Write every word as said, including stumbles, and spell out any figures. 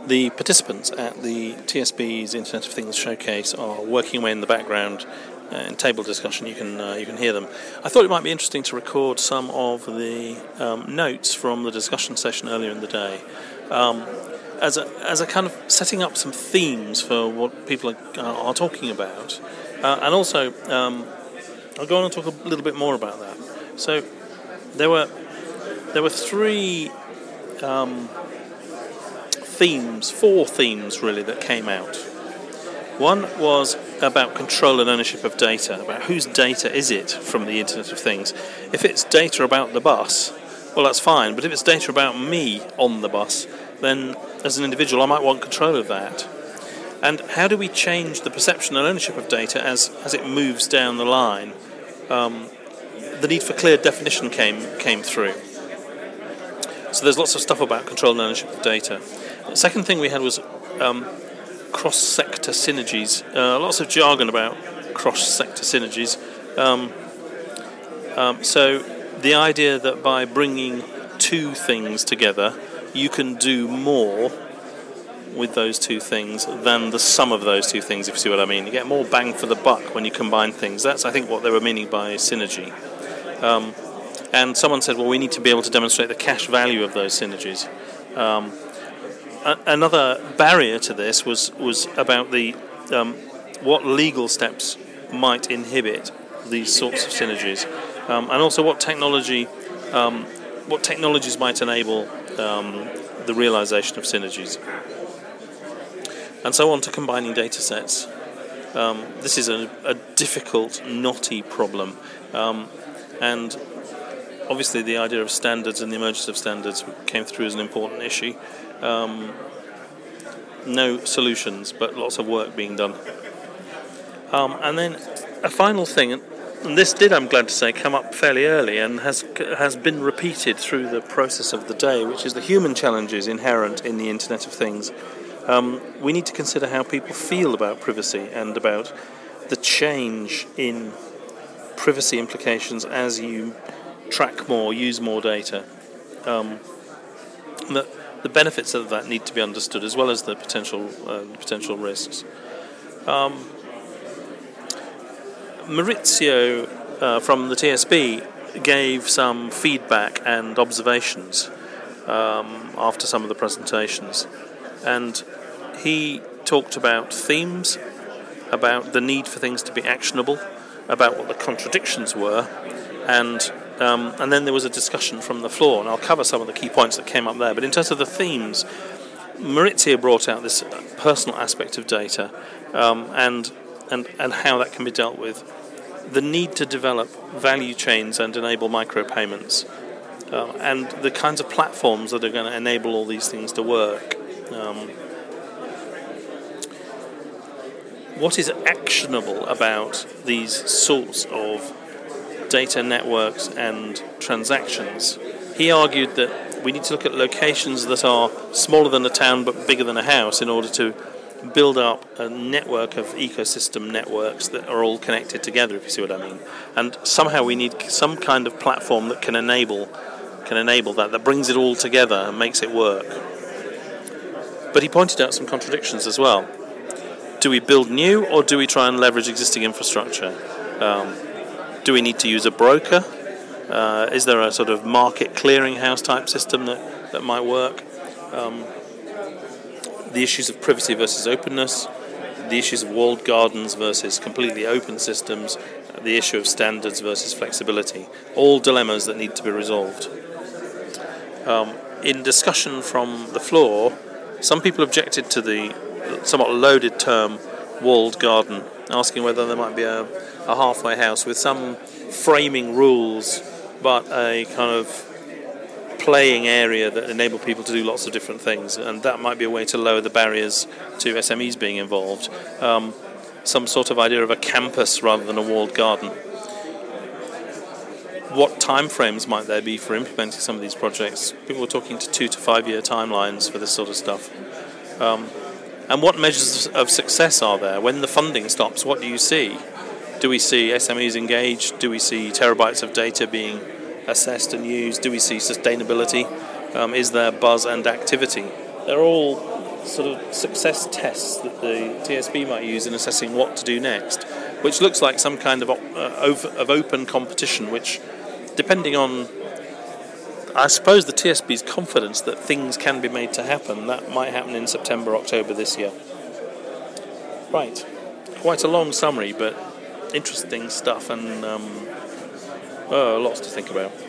the participants at the T S B's Internet of Things showcase are working away in the background uh, in table discussion. You can uh, you can hear them. I thought it might be interesting to record some of the um, notes from the discussion session earlier in the day, um, as a as a kind of setting up some themes for what people are, uh, are talking about, uh, and also um, I'll go on and talk a little bit more about that. So there were there were three. Um, themes, four themes really that came out. One was about control and ownership of data, about whose data is it from the Internet of Things. If it's data about the bus, well that's fine, but if it's data about me on the bus, then as an individual I might want control of that. And how do we change the perception and ownership of data as, as it moves down the line? Um, the need for clear definition came came through. So there's lots of stuff about control and ownership of data. The second thing we had was um, cross-sector synergies. Uh, lots of jargon about cross-sector synergies. Um, um, so the idea that by bringing two things together, you can do more with those two things than the sum of those two things, if you see what I mean. You get more bang for the buck when you combine things. That's, I think, what they were meaning by synergy. Um, and someone said, well, we need to be able to demonstrate the cash value of those synergies. Um, Another barrier to this was was about the um, what legal steps might inhibit these sorts of synergies, um, and also what technology um, what technologies might enable um, the realization of synergies, and so on to combining data sets. Um, this is a, a difficult, knotty problem, um, and obviously the idea of standards and the emergence of standards came through as an important issue. Um, no solutions, but lots of work being done. Um, and then a final thing, and this did, I'm glad to say, come up fairly early and has has been repeated through the process of the day, which is the human challenges inherent in the Internet of Things. Um, we need to consider how people feel about privacy and about the change in privacy implications as you track more, use more data. Um, that The benefits of that need to be understood, as well as the potential uh, potential risks. Um, Maurizio uh, from the T S B gave some feedback and observations um, after some of the presentations, and he talked about themes, about the need for things to be actionable, about what the contradictions were, and Um, and then there was a discussion from the floor, and I'll cover some of the key points that came up there. But in terms of the themes, Maurizio brought out this personal aspect of data um, and, and and how that can be dealt with. The need to develop value chains and enable micropayments, uh, and the kinds of platforms that are going to enable all these things to work. Um, what is actionable about these sorts of data networks and transactions? He argued that we need to look at locations that are smaller than a town but bigger than a house in order to build up a network of ecosystem networks that are all connected together, if you see what I mean. And somehow we need some kind of platform that can enable can enable that, that brings it all together and makes it work. But he pointed out some contradictions as well. Do we build new, or do we try and leverage existing infrastructure? Um, Do we need to use a broker? Uh, is there a sort of market clearinghouse type system that, that might work? Um, the issues of privacy versus openness, the issues of walled gardens versus completely open systems, the issue of standards versus flexibility, all dilemmas that need to be resolved. Um, in discussion from the floor, some people objected to the somewhat loaded term walled garden, asking whether there might be a a halfway house with some framing rules, but a kind of playing area that enable people to do lots of different things, and that might be a way to lower the barriers to S M Es being involved. Um, some sort of idea of a campus rather than a walled garden. What timeframes might there be for implementing some of these projects? People were talking to two to five year timelines for this sort of stuff. Um, and what measures of success are there? When the funding stops, what do you see? Do we see S M Es engaged? Do we see terabytes of data being assessed and used? Do we see sustainability? Um, is there buzz and activity? They're all sort of success tests that the T S B might use in assessing what to do next, which looks like some kind of, op- uh, of open competition, which, depending on, I suppose, the T S B's confidence that things can be made to happen, that might happen in September, October this year. Right. Quite a long summary, but interesting stuff, and um, oh, lots to think about.